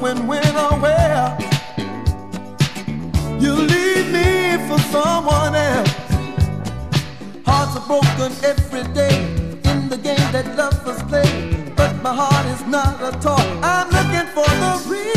knowing when or where you leave me for someone else. Hearts are broken every day in the game that lovers play, but my heart is not a toy. I'm looking for the real.